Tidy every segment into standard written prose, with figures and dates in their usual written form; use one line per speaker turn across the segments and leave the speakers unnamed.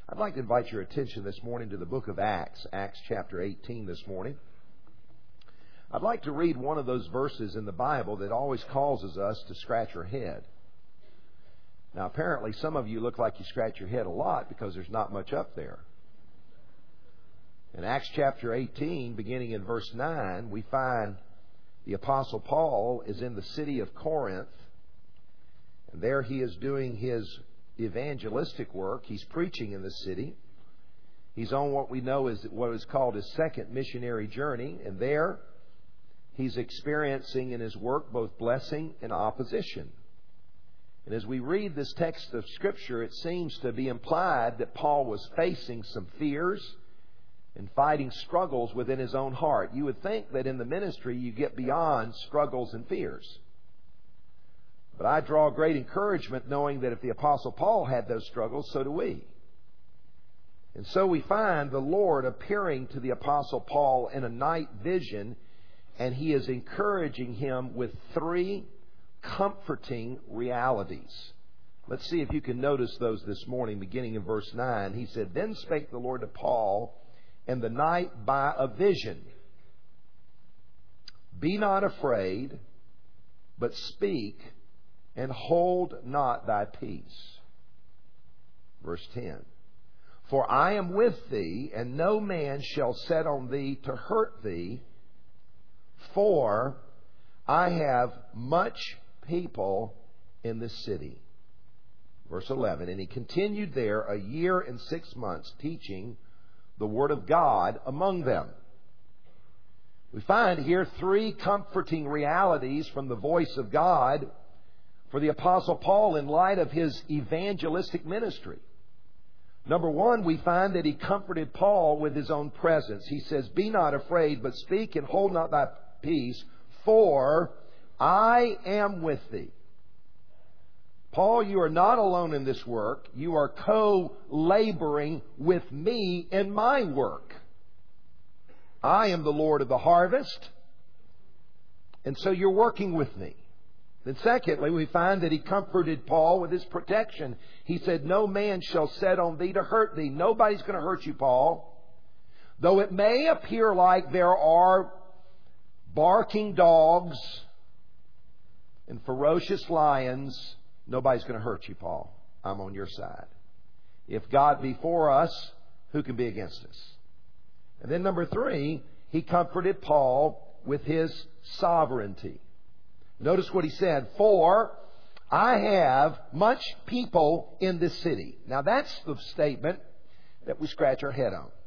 I'd like to invite your attention this morning to the book of Acts, Acts chapter 18 this morning. I'd like to read one of those verses in the Bible that always causes us to scratch our head. Now, apparently, some of you look like you scratch your head a lot because there's not much up there. In Acts chapter 18, beginning in verse 9, we find the Apostle Paul is in the city of Corinth, and there he is doing his evangelistic work. He's preaching in the city. He's on what we know is what is called his second missionary journey, and there he's experiencing in his work both blessing and opposition. And as we read this text of Scripture, it seems to be implied that Paul was facing some fears and fighting struggles within his own heart. You would think that in the ministry you get beyond struggles and fears. But I draw great encouragement knowing that if the Apostle Paul had those struggles, so do we. And so we find the Lord appearing to the Apostle Paul in a night vision, and He is encouraging him with three comforting realities. Let's see if you can notice those this morning, beginning in verse 9. He said, "Then spake the Lord to Paul in the night by a vision. Be not afraid, but speak, and hold not thy peace." Verse 10. "For I am with thee, and no man shall set on thee to hurt thee, for I have much people in this city." Verse 11. "And he continued there a year and 6 months, teaching the word of God among them." We find here three comforting realities from the voice of God for the Apostle Paul in light of his evangelistic ministry. Number one, we find that he comforted Paul with his own presence. He says, "Be not afraid, but speak and hold not thy peace, for I am with thee." Paul, you are not alone in this work. You are co-laboring with me in my work. I am the Lord of the harvest, and so you're working with me. Then secondly, we find that he comforted Paul with his protection. He said, "No man shall set on thee to hurt thee." Nobody's going to hurt you, Paul. Though it may appear like there are barking dogs and ferocious lions, nobody's going to hurt you, Paul. I'm on your side. If God be for us, who can be against us? And then number three, he comforted Paul with his sovereignty. Notice what he said, "For I have much people in this city." Now that's the statement that we scratch our head on.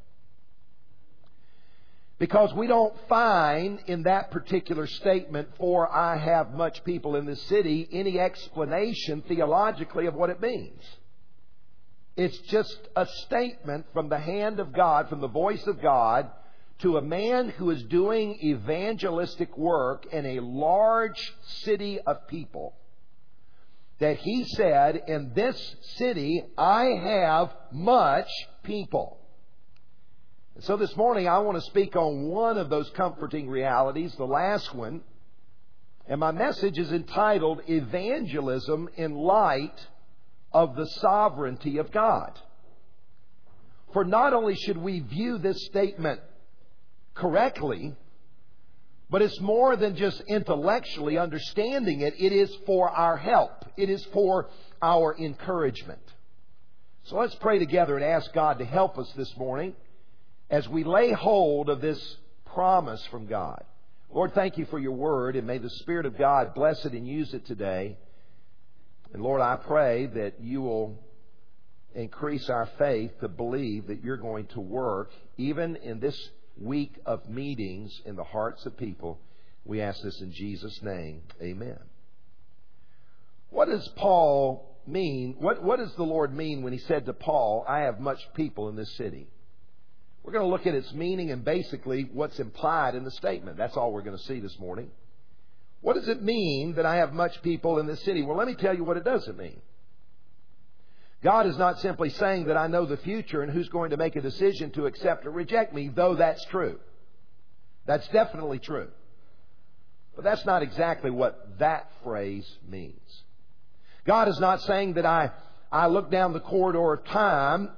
Because we don't find in that particular statement, "For I have much people in this city," any explanation theologically of what it means. It's just a statement from the hand of God, from the voice of God, to a man who is doing evangelistic work in a large city of people. That he said, "In this city I have much people." And so this morning I want to speak on one of those comforting realities, the last one. And my message is entitled, "Evangelism in Light of the Sovereignty of God." For not only should we view this statement correctly, but it's more than just intellectually understanding it. It is for our help. It is for our encouragement. So let's pray together and ask God to help us this morning as we lay hold of this promise from God. Lord, thank you for your word, and may the Spirit of God bless it and use it today. And Lord, I pray that you will increase our faith to believe that you're going to work even in this week of meetings in the hearts of people. We ask this in Jesus' name. Amen. What does Paul mean? What does the Lord mean when He said to Paul, "I have much people in this city"? We're going to look at its meaning and basically what's implied in the statement. That's all we're going to see this morning. What does it mean that I have much people in this city? Well, let me tell you what it doesn't mean. God is not simply saying that I know the future and who's going to make a decision to accept or reject me, though that's true. That's definitely true. But that's not exactly what that phrase means. God is not saying that I look down the corridor of time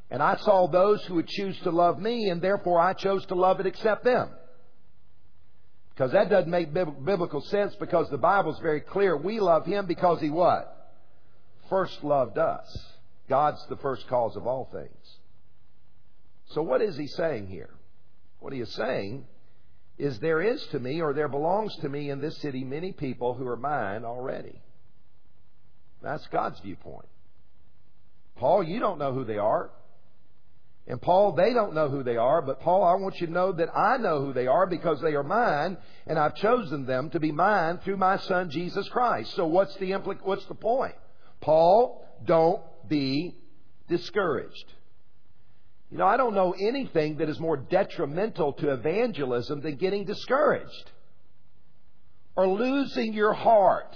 And I saw those who would choose to love me, and therefore I chose to love and accept them. Because that doesn't make biblical sense, because the Bible's very clear. We love Him because He what? First loved us. God's the first cause of all things. So what is He saying here? What He is saying is there is to me, or there belongs to me in this city, many people who are mine already. That's God's viewpoint. Paul, you don't know who they are. And Paul, they don't know who they are. But Paul, I want you to know that I know who they are because they are mine, and I've chosen them to be mine through my Son, Jesus Christ. So what's the point? Paul, don't be discouraged. You know, I don't know anything that is more detrimental to evangelism than getting discouraged, or losing your heart,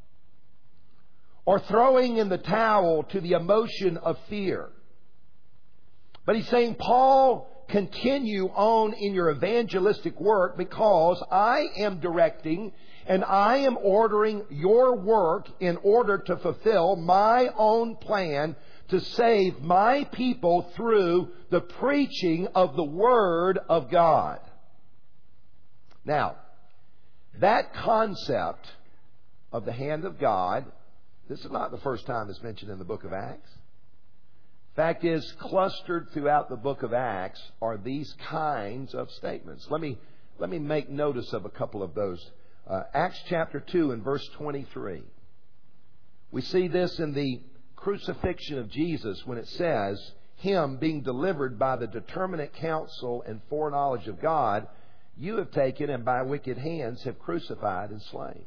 or throwing in the towel to the emotion of fear. But he's saying, Paul, continue on in your evangelistic work, because I am directing and I am ordering your work in order to fulfill my own plan to save my people through the preaching of the Word of God. Now, that concept of the hand of God, this is not the first time it's mentioned in the book of Acts. Fact is, clustered throughout the book of Acts are these kinds of statements. Let me make notice of a couple of those. Acts chapter 2 and verse 23. We see this in the crucifixion of Jesus when it says, Him being delivered by the determinate counsel and foreknowledge of God, you have taken and by wicked hands have crucified and slain.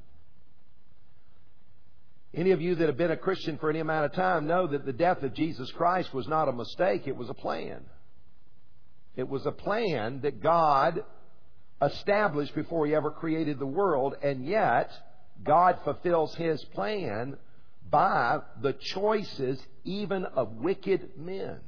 Any of you that have been a Christian for any amount of time know that the death of Jesus Christ was not a mistake. It was a plan. It was a plan that God established before He ever created the world. And yet, God fulfills His plan by the choices even of wicked men.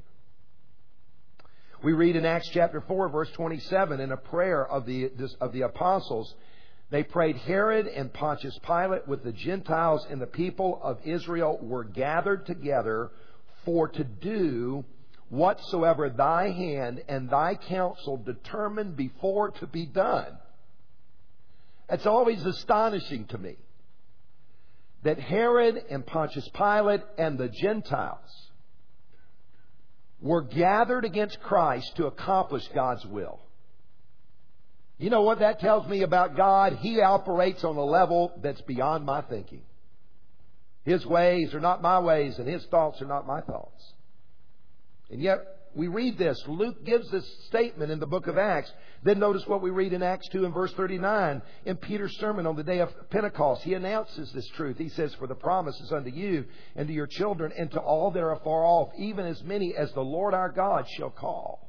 We read in Acts chapter 4, verse 27, in a prayer of the apostles, they prayed, Herod and Pontius Pilate with the Gentiles and the people of Israel were gathered together for to do whatsoever thy hand and thy counsel determined before to be done. It's always astonishing to me that Herod and Pontius Pilate and the Gentiles were gathered against Christ to accomplish God's will. You know what that tells me about God? He operates on a level that's beyond my thinking. His ways are not my ways, and His thoughts are not my thoughts. And yet, we read this. Luke gives this statement in the book of Acts. Then notice what we read in Acts 2 and verse 39. In Peter's sermon on the day of Pentecost, he announces this truth. He says, For the promise is unto you and to your children and to all that are far off, even as many as the Lord our God shall call.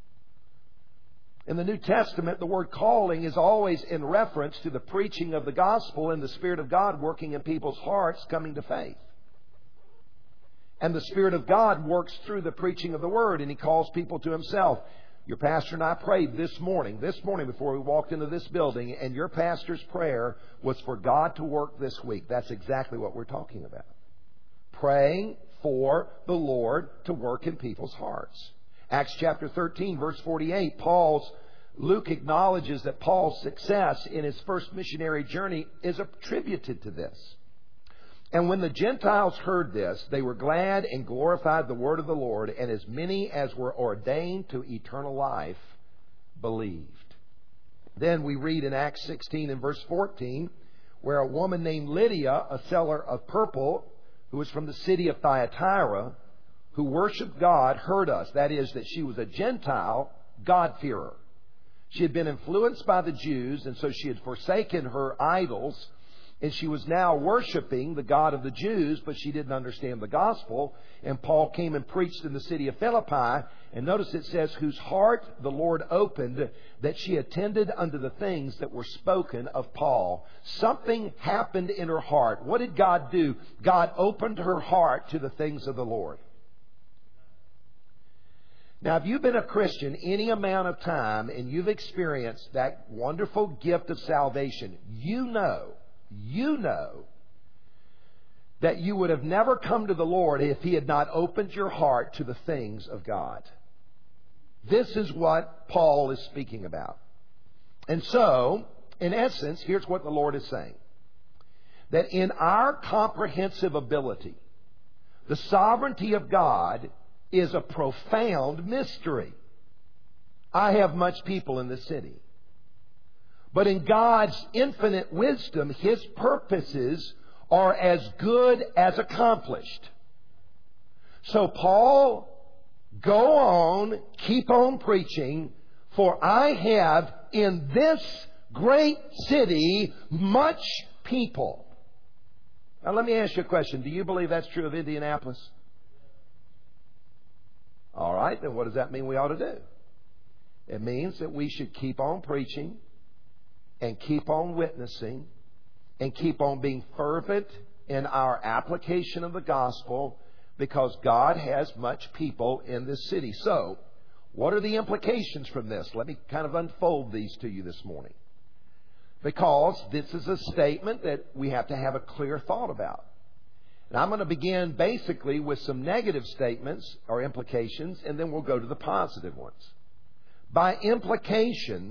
In the New Testament, the word calling is always in reference to the preaching of the gospel and the Spirit of God working in people's hearts coming to faith. And the Spirit of God works through the preaching of the Word, and He calls people to Himself. Your pastor and I prayed this morning before we walked into this building, and your pastor's prayer was for God to work this week. That's exactly what we're talking about. Praying for the Lord to work in people's hearts. Acts chapter 13, verse 48, Luke acknowledges that Paul's success in his first missionary journey is attributed to this. And when the Gentiles heard this, they were glad and glorified the word of the Lord, and as many as were ordained to eternal life believed. Then we read in Acts 16 and verse 14, where a woman named Lydia, a seller of purple, who was from the city of Thyatira, who worshiped God, heard us. That is, that she was a Gentile God-fearer. She had been influenced by the Jews, and so she had forsaken her idols, and she was now worshiping the God of the Jews, but she didn't understand the gospel. And Paul came and preached in the city of Philippi, and notice it says, whose heart the Lord opened, that she attended unto the things that were spoken of Paul. Something happened in her heart. What did God do? God opened her heart to the things of the Lord. Now, if you've been a Christian any amount of time and you've experienced that wonderful gift of salvation, you know that you would have never come to the Lord if He had not opened your heart to the things of God. This is what Paul is speaking about. And so, in essence, here's what the Lord is saying. That in our comprehensive ability, the sovereignty of God is a profound mystery. I have much people in the city. But in God's infinite wisdom, His purposes are as good as accomplished. So Paul, go on, keep on preaching, for I have in this great city much people. Now let me ask you a question. Do you believe that's true of Indianapolis? All right, then what does that mean we ought to do? It means that we should keep on preaching and keep on witnessing and keep on being fervent in our application of the gospel, because God has much people in this city. So, what are the implications from this? Let me kind of unfold these to you this morning. Because this is a statement that we have to have a clear thought about. And I'm going to begin basically with some negative statements or implications, and then we'll go to the positive ones. By implication,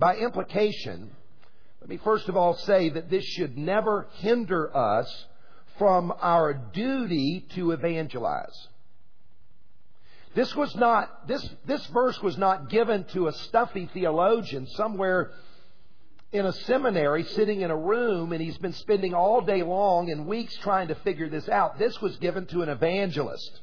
let me first of all say that this should never hinder us from our duty to evangelize. This verse was not given to a stuffy theologian somewhere in a seminary sitting in a room, and he's been spending all day long and weeks trying to figure this out. This was given to an evangelist.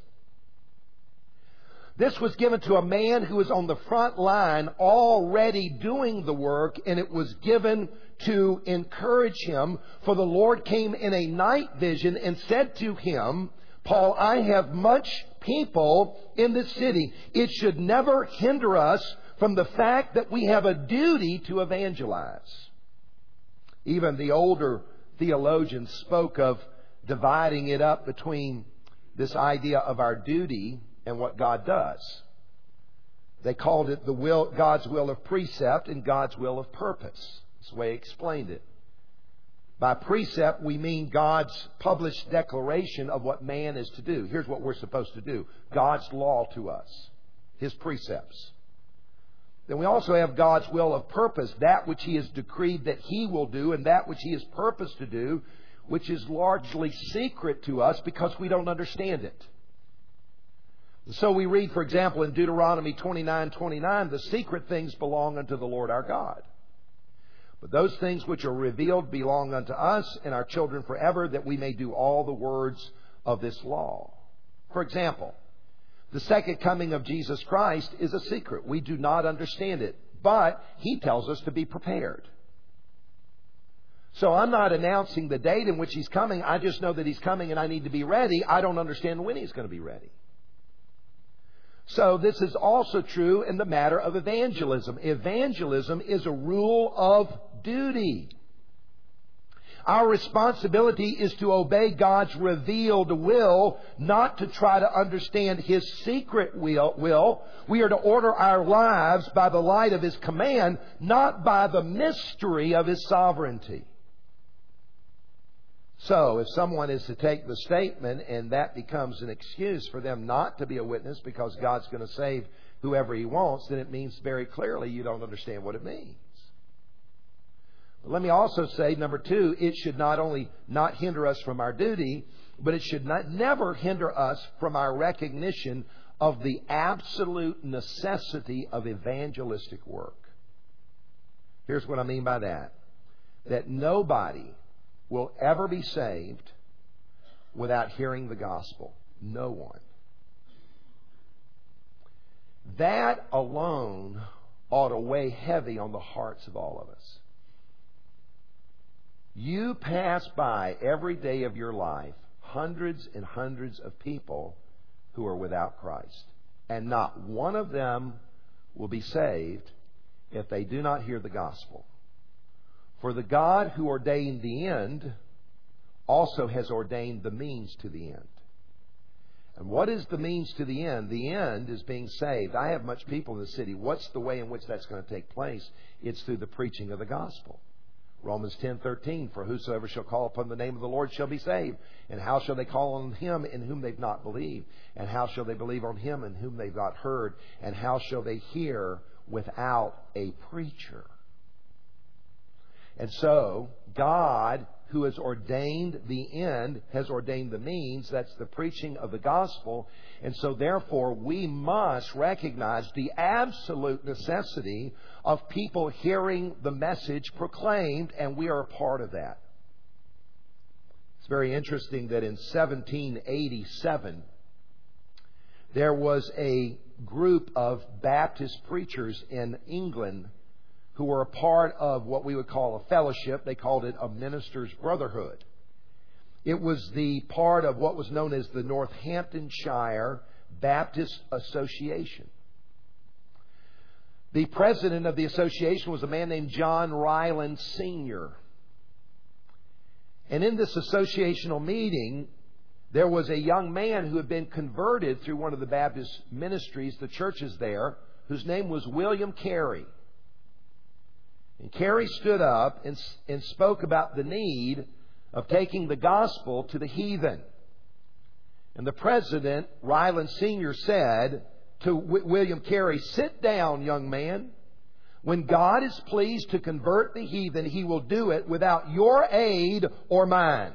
This was given to a man who was on the front line already doing the work, and it was given to encourage him. For the Lord came in a night vision and said to him, Paul, I have much people in this city. It should never hinder us from the fact that we have a duty to evangelize. Even the older theologians spoke of dividing it up between this idea of our duty and what God does. They called it God's will of precept and God's will of purpose. That's the way he explained it. By precept, we mean God's published declaration of what man is to do. Here's what we're supposed to do. God's law to us. His precepts. Then we also have God's will of purpose, that which He has decreed that He will do and that which He has purposed to do, which is largely secret to us because we don't understand it. So we read, for example, in Deuteronomy 29:29, the secret things belong unto the Lord our God. But those things which are revealed belong unto us and our children forever, that we may do all the words of this law. For example, the second coming of Jesus Christ is a secret. We do not understand it. But He tells us to be prepared. So I'm not announcing the date in which He's coming. I just know that He's coming and I need to be ready. I don't understand when He's going to be ready. So this is also true in the matter of evangelism. Evangelism is a rule of duty. Our responsibility is to obey God's revealed will, not to try to understand His secret will. We are to order our lives by the light of His command, not by the mystery of His sovereignty. So, if someone is to take the statement and that becomes an excuse for them not to be a witness because God's going to save whoever He wants, then it means very clearly you don't understand what it means. But let me also say, number two, it should not only not hinder us from our duty, but it should never hinder us from our recognition of the absolute necessity of evangelistic work. Here's what I mean by that. That nobody will ever be saved without hearing the gospel. No one. That alone ought to weigh heavy on the hearts of all of us. You pass by every day of your life hundreds and hundreds of people who are without Christ. And not one of them will be saved if they do not hear the gospel. For the God who ordained the end also has ordained the means to the end. And what is the means to the end? The end is being saved. I have much people in the city. What's the way in which that's going to take place? It's through the preaching of the gospel. Romans 10:13, for whosoever shall call upon the name of the Lord shall be saved. And how shall they call on Him in whom they've not believed? And how shall they believe on Him in whom they've not heard? And how shall they hear without a preacher? And so, God, who has ordained the end, has ordained the means. That's the preaching of the gospel. And so, therefore, we must recognize the absolute necessity of people hearing the message proclaimed, and we are a part of that. It's very interesting that in 1787, there was a group of Baptist preachers in England who were a part of what we would call a fellowship. They called it a minister's brotherhood. It was the part of what was known as the Northamptonshire Baptist Association. The president of the association was a man named John Ryland Sr. And in this associational meeting, there was a young man who had been converted through one of the Baptist ministries, the churches there, whose name was William Carey. And Carey stood up and spoke about the need of taking the gospel to the heathen. And the president, Ryland Sr., said to William Carey, "Sit down, young man. When God is pleased to convert the heathen, He will do it without your aid or mine."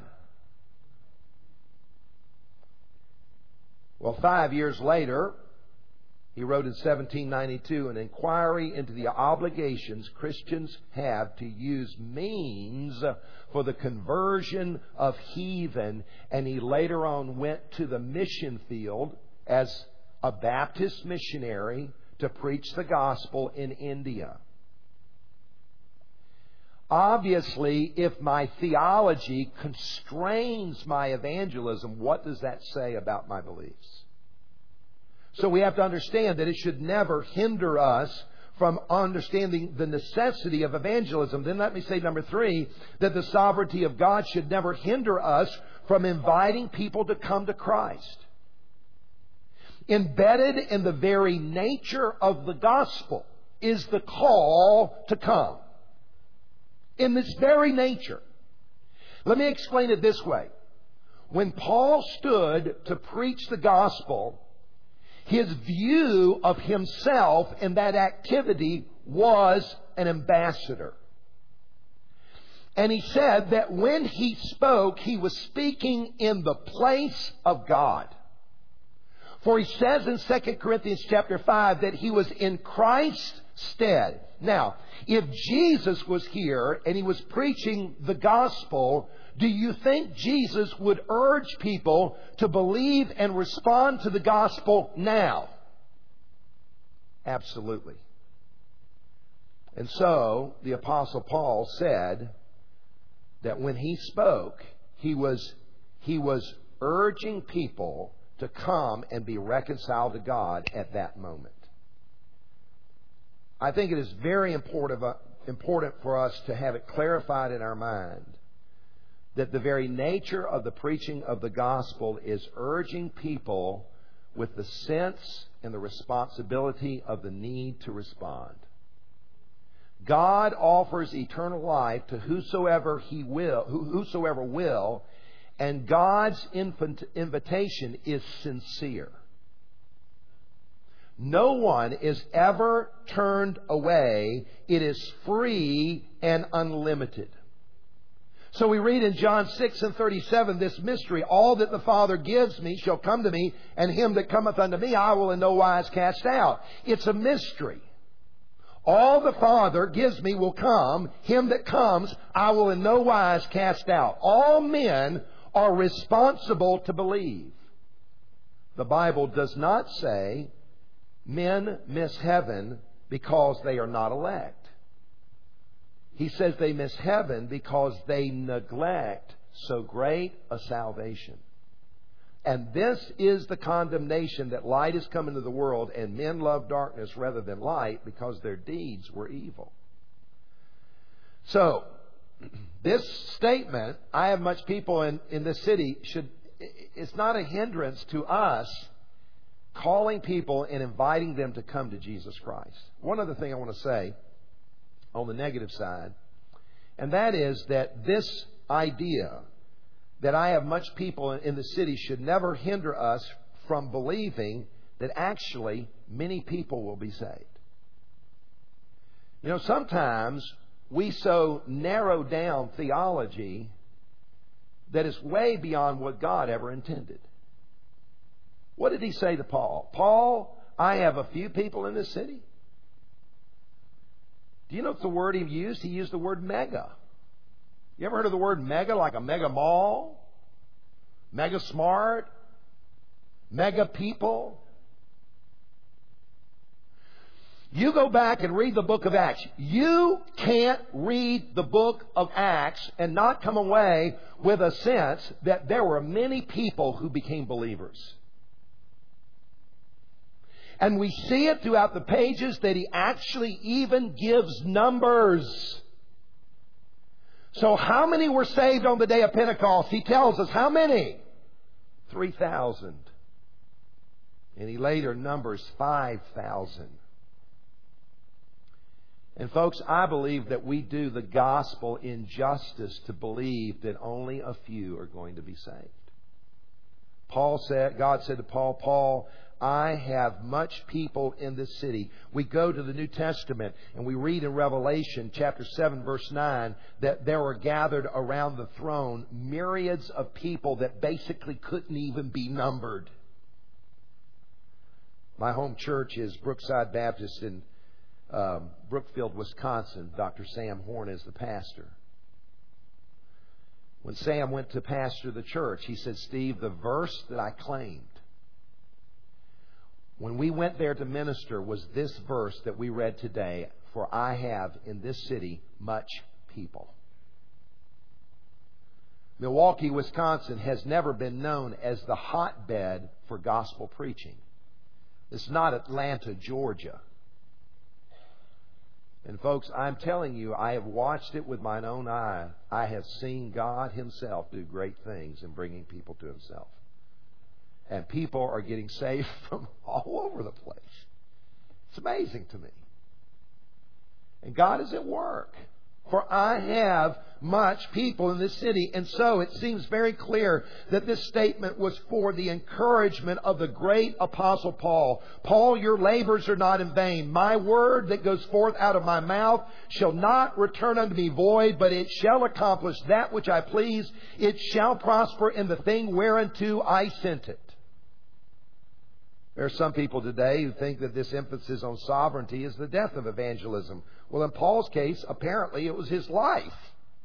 Well, 5 years later, he wrote in 1792 an inquiry into the obligations Christians have to use means for the conversion of heathen. And he later on went to the mission field as a Baptist missionary to preach the gospel in India. Obviously, if my theology constrains my evangelism, what does that say about my beliefs? So we have to understand that it should never hinder us from understanding the necessity of evangelism. Then let me say, number 3, that the sovereignty of God should never hinder us from inviting people to come to Christ. Embedded in the very nature of the gospel is the call to come. In this very nature. Let me explain it this way. When Paul stood to preach the gospel, his view of himself in that activity was an ambassador. And he said that when he spoke, he was speaking in the place of God. For he says in 2 Corinthians chapter 5 that he was in Christ's stead. Now, if Jesus was here and he was preaching the gospel, do you think Jesus would urge people to believe and respond to the gospel now? Absolutely. And so, the Apostle Paul said that when he spoke, he was urging people to come and be reconciled to God at that moment. I think it is very important for us to have it clarified in our mind that the very nature of the preaching of the gospel is urging people with the sense and the responsibility of the need to respond. God offers eternal life to whosoever will, and God's invitation is sincere. No one is ever turned away. It is free and unlimited. So we read in John 6:37, this mystery, all that the Father gives me shall come to me, and him that cometh unto me I will in no wise cast out. It's a mystery. All the Father gives me will come. Him that comes I will in no wise cast out. All men are responsible to believe. The Bible does not say men miss heaven because they are not elect. He says they miss heaven because they neglect so great a salvation. And this is the condemnation, that light has come into the world and men love darkness rather than light because their deeds were evil. So, this statement, I have much people in this city, it's not a hindrance to us calling people and inviting them to come to Jesus Christ. One other thing I want to say on the negative side And that is that this idea that I have much people in the city should never hinder us from believing that actually many people will be saved. You know, sometimes we so narrow down theology that is way beyond what God ever intended. What did He say to Paul? Paul, I have a few people in this city. Do you know the word He used? He used the word mega. You ever heard of the word mega, like a mega mall? Mega smart? Mega people? You go back and read the book of Acts. You can't read the book of Acts and not come away with a sense that there were many people who became believers. And we see it throughout the pages that he actually even gives numbers. So how many were saved on the day of Pentecost? He tells us how many? 3,000. And he later numbers 5,000. And folks, I believe that we do the gospel injustice to believe that only a few are going to be saved. God said to Paul, Paul, I have much people in this city. We go to the New Testament and we read in Revelation chapter 7 verse 9 that there were gathered around the throne myriads of people that basically couldn't even be numbered. My home church is Brookside Baptist in Brookfield, Wisconsin. Dr. Sam Horn is the pastor. When Sam went to pastor the church, he said, Steve, the verse that I claimed when we went there to minister was this verse that we read today, for I have in this city much people. Milwaukee, Wisconsin has never been known as the hotbed for gospel preaching. It's not Atlanta, Georgia. And folks, I'm telling you, I have watched it with mine own eye. I have seen God Himself do great things in bringing people to Himself. And people are getting saved from all over the place. It's amazing to me. And God is at work. For I have much people in this city. And so it seems very clear that this statement was for the encouragement of the great Apostle Paul. Paul, your labors are not in vain. My word that goes forth out of my mouth shall not return unto me void, but it shall accomplish that which I please. It shall prosper in the thing whereunto I sent it. There are some people today who think that this emphasis on sovereignty is the death of evangelism. Well, in Paul's case, apparently it was his life.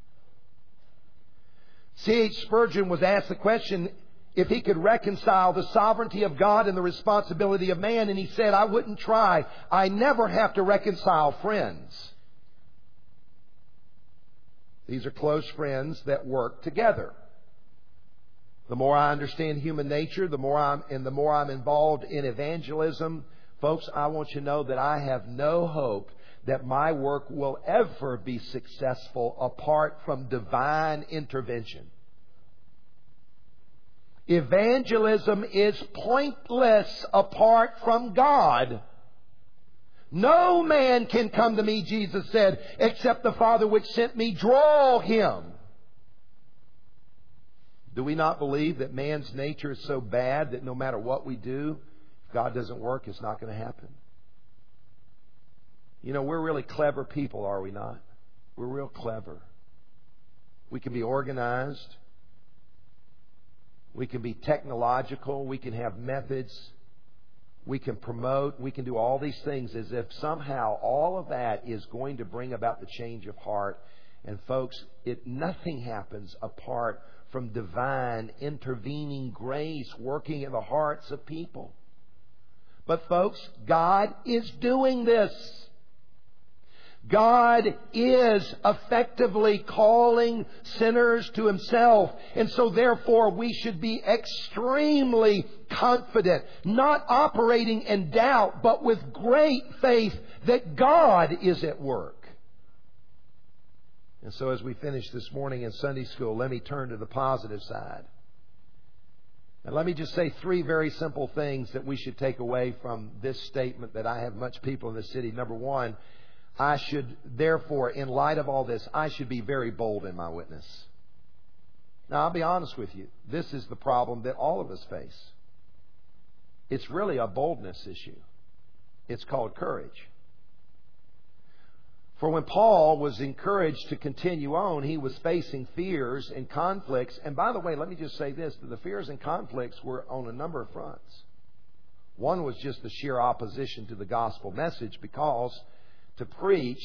C.H. Spurgeon was asked the question if he could reconcile the sovereignty of God and the responsibility of man, and he said, I wouldn't try. I never have to reconcile friends. These are close friends that work together. The more I understand human nature, the more I'm involved in evangelism, folks, I want you to know that I have no hope that my work will ever be successful apart from divine intervention. Evangelism is pointless apart from God. No man can come to me, Jesus said, except the Father which sent me draw him. Do we not believe that man's nature is so bad that no matter what we do, if God doesn't work, it's not going to happen? You know, we're really clever people, are we not? We're real clever. We can be organized. We can be technological. We can have methods. We can promote. We can do all these things as if somehow all of that is going to bring about the change of heart. And folks, nothing happens apart from divine intervening grace working in the hearts of people. But folks, God is doing this. God is effectively calling sinners to Himself. And so therefore we should be extremely confident, not operating in doubt, but with great faith that God is at work. And so as we finish this morning in Sunday school, let me turn to the positive side. And let me just say three very simple things that we should take away from this statement that I have much people in the city. Number one, I should, therefore, in light of all this, I should be very bold in my witness. Now, I'll be honest with you. This is the problem that all of us face. It's really a boldness issue. It's called courage. For when Paul was encouraged to continue on, he was facing fears and conflicts. And by the way, let me just say this, that the fears and conflicts were on a number of fronts. One was just the sheer opposition to the gospel message, because to preach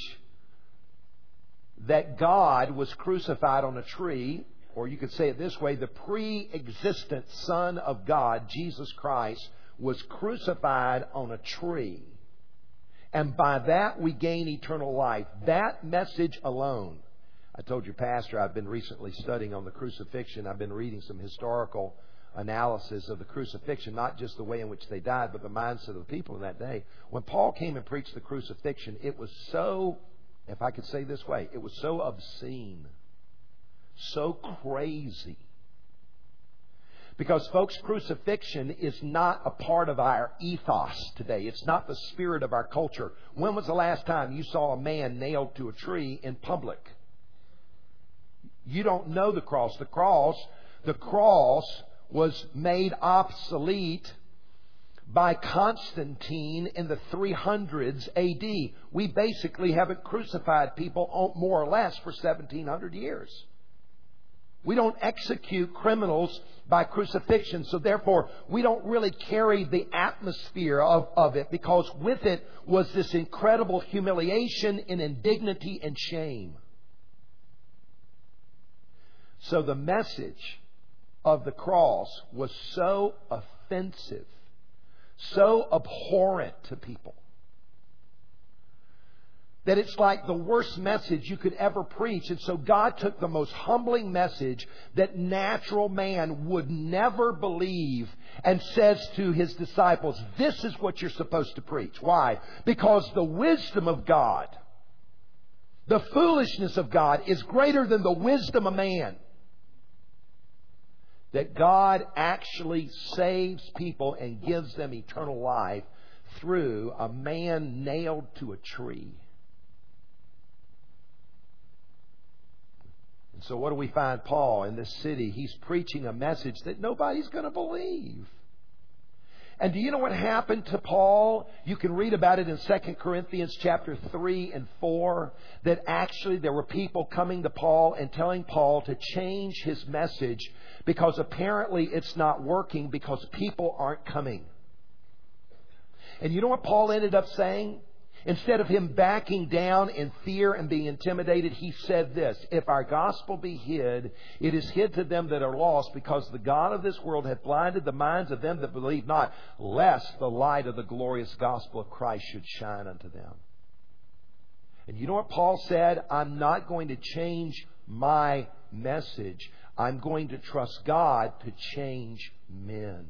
that God was crucified on a tree, or you could say it this way, the pre-existent Son of God, Jesus Christ, was crucified on a tree. And by that we gain eternal life. That message alone. I told your pastor I've been recently studying on the crucifixion. I've been reading some historical analysis of the crucifixion, not just the way in which they died, but the mindset of the people in that day. When Paul came and preached the crucifixion, it was so, if I could say this way, it was so obscene, so crazy. Because, folks, crucifixion is not a part of our ethos today. It's not the spirit of our culture. When was the last time you saw a man nailed to a tree in public? You don't know the cross. The cross was made obsolete by Constantine in the 300s AD. We basically haven't crucified people more or less for 1700 years. We don't execute criminals by crucifixion, so therefore we don't really carry the atmosphere of it, because with it was this incredible humiliation and indignity and shame. So the message of the cross was so offensive, so abhorrent to people, that it's like the worst message you could ever preach. And so God took the most humbling message that natural man would never believe and says to His disciples, this is what you're supposed to preach. Why? Because the wisdom of God, the foolishness of God, is greater than the wisdom of man. That God actually saves people and gives them eternal life through a man nailed to a tree. So what do we find Paul in this city? He's preaching a message that nobody's going to believe. And do you know what happened to Paul? You can read about it in 2 Corinthians chapter 3 and 4. That actually there were people coming to Paul and telling Paul to change his message, because apparently it's not working because people aren't coming. And you know what Paul ended up saying? Instead of him backing down in fear and being intimidated, he said this: if our gospel be hid, it is hid to them that are lost, because the God of this world hath blinded the minds of them that believe not, lest the light of the glorious gospel of Christ should shine unto them. And you know what Paul said? I'm not going to change my message. I'm going to trust God to change men.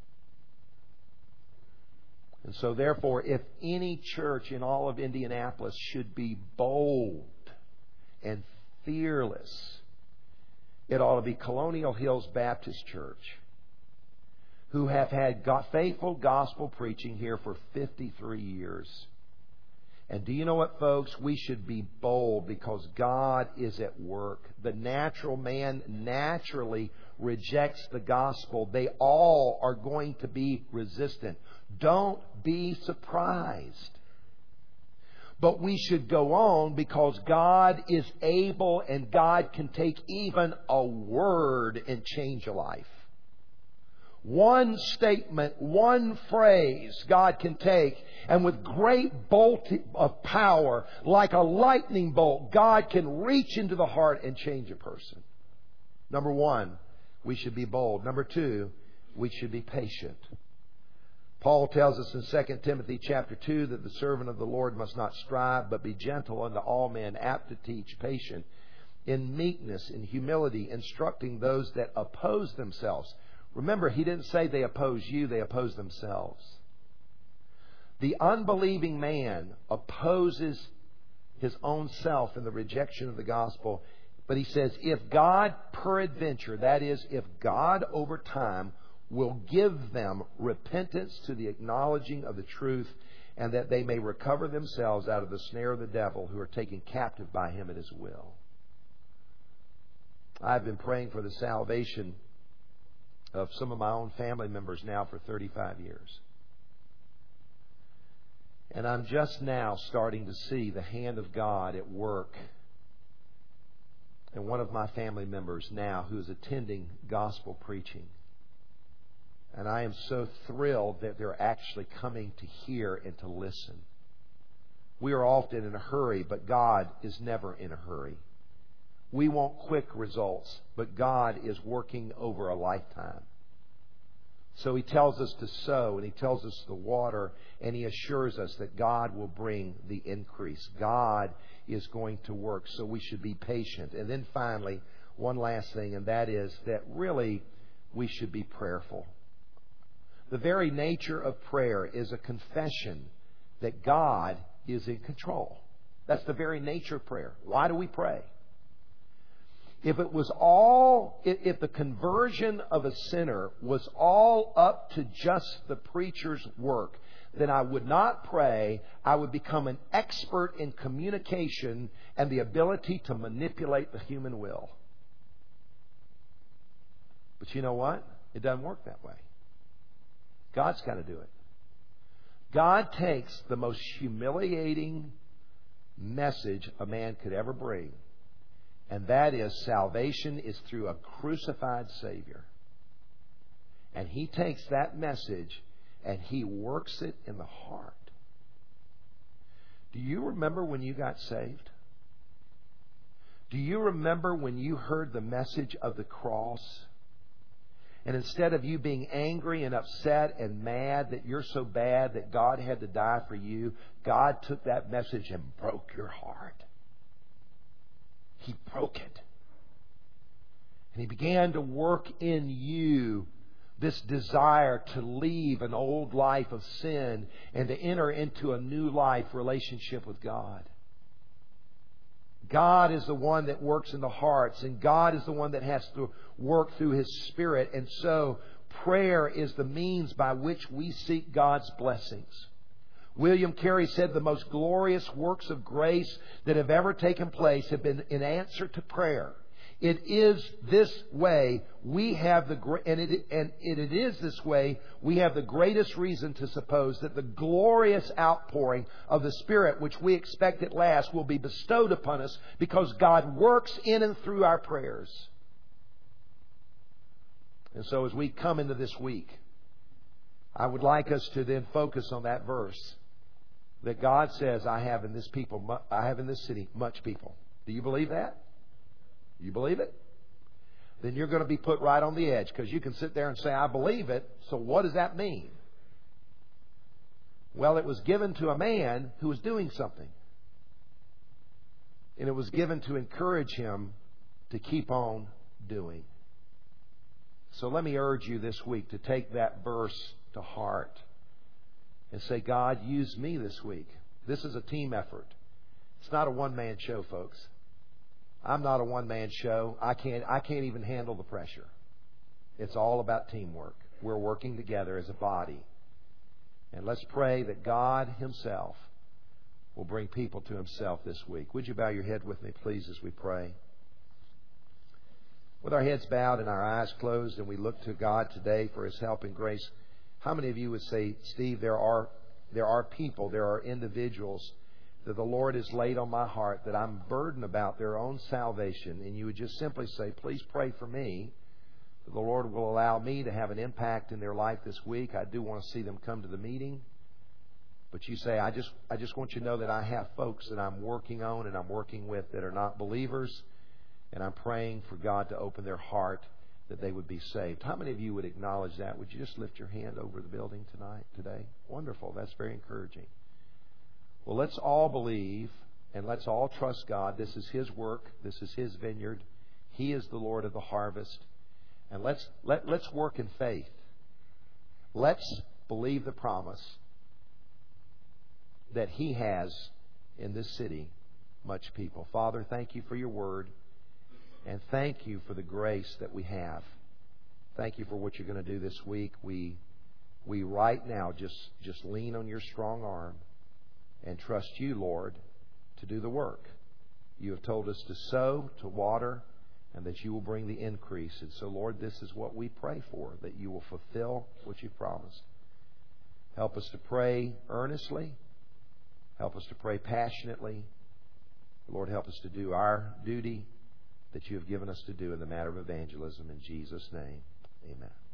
And so therefore, if any church in all of Indianapolis should be bold and fearless, it ought to be Colonial Hills Baptist Church, who have had faithful gospel preaching here for 53 years. And do you know what, folks? We should be bold because God is at work. The natural man naturally rejects the gospel. They all are going to be resistant. Don't be surprised. But we should go on because God is able, and God can take even a word and change a life. One statement, one phrase God can take, and with great bolt of power, like a lightning bolt, God can reach into the heart and change a person. Number one, we should be bold. Number two, we should be patient. Paul tells us in 2 Timothy chapter 2 that the servant of the Lord must not strive, but be gentle unto all men, apt to teach, patient, in meekness, in humility, instructing those that oppose themselves. Remember, he didn't say they oppose you, they oppose themselves. The unbelieving man opposes his own self in the rejection of the gospel. But he says, if God peradventure, that is, if God over time will give them repentance to the acknowledging of the truth and that they may recover themselves out of the snare of the devil, who are taken captive by him at his will. I've been praying for the salvation of some of my own family members now for 35 years. And I'm just now starting to see the hand of God at work. And one of my family members now who is attending gospel preaching. And I am so thrilled that they're actually coming to hear and to listen. We are often in a hurry, but God is never in a hurry. We want quick results, but God is working over a lifetime. So He tells us to sow, and He tells us to water, and He assures us that God will bring the increase. God is going to work, so we should be patient. And then finally, one last thing, and that is that really we should be prayerful. The very nature of prayer is a confession that God is in control. That's the very nature of prayer. Why do we pray? If the conversion of a sinner was all up to just the preacher's work, then I would not pray. I would become an expert in communication and the ability to manipulate the human will. But you know what? It doesn't work that way. God's got to do it. God takes the most humiliating message a man could ever bring, and that is salvation is through a crucified Savior. And He takes that message and He works it in the heart. Do you remember when you got saved? Do you remember when you heard the message of the cross? And instead of you being angry and upset and mad that you're so bad that God had to die for you, God took that message and broke your heart. He broke it. And He began to work in you this desire to leave an old life of sin and to enter into a new life relationship with God. God is the one that works in the hearts, and God is the one that has to work through His Spirit. And so prayer is the means by which we seek God's blessings. William Carey said the most glorious works of grace that have ever taken place have been in answer to prayer. It is this way we have the greatest reason to suppose that the glorious outpouring of the Spirit, which we expect at last, will be bestowed upon us because God works in and through our prayers. And so as we come into this week, I would like us to then focus on that verse that God says, I have in this city much people. Do you believe that? You believe it? Then you're going to be put right on the edge, because you can sit there and say, I believe it. So what does that mean? Well, it was given to a man who was doing something. And it was given to encourage him to keep on doing. So let me urge you this week to take that verse to heart and say, God, use me this week. This is a team effort. It's not a one-man show, folks. I'm not a one-man show. I can't even handle the pressure. It's all about teamwork. We're working together as a body. And let's pray that God Himself will bring people to Himself this week. Would you bow your head with me, please, as we pray? With our heads bowed and our eyes closed, and we look to God today for His help and grace, how many of you would say, Steve, there are people, there are individuals that the Lord has laid on my heart that I'm burdened about their own salvation, and you would just simply say, please pray for me, that the Lord will allow me to have an impact in their life this week. I do want to see them come to the meeting. But you say, I just want you to know that I have folks that I'm working on and I'm working with that are not believers, and I'm praying for God to open their heart that they would be saved. How many of you would acknowledge that? Would you just lift your hand over the building today? Wonderful. That's very encouraging. Well, let's all believe and let's all trust God. This is His work. This is His vineyard. He is the Lord of the harvest. And let's work in faith. Let's believe the promise that He has in this city much people. Father, thank You for Your word. And thank You for the grace that we have. Thank You for what You're going to do this week. We We right now just lean on your strong arm and trust you, Lord, to do the work. You have told us to sow, to water, and that you will bring the increase. And so, Lord, this is what we pray for, that you will fulfill what you've promised. Help us to pray earnestly. Help us to pray passionately. Lord, help us to do our duty that you have given us to do in the matter of evangelism. In Jesus' name, amen.